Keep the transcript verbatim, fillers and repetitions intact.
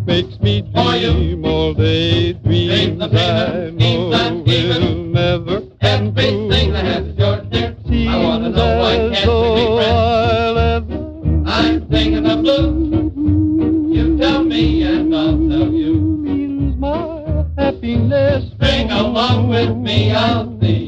makes me dream all day. Dreams I know will never end. Everything I have is yours, dear. I want to know why can't we be friends? I'm singing the blues. You tell me and I'll tell you. Means my happiness. Sing along with me, I'll sing.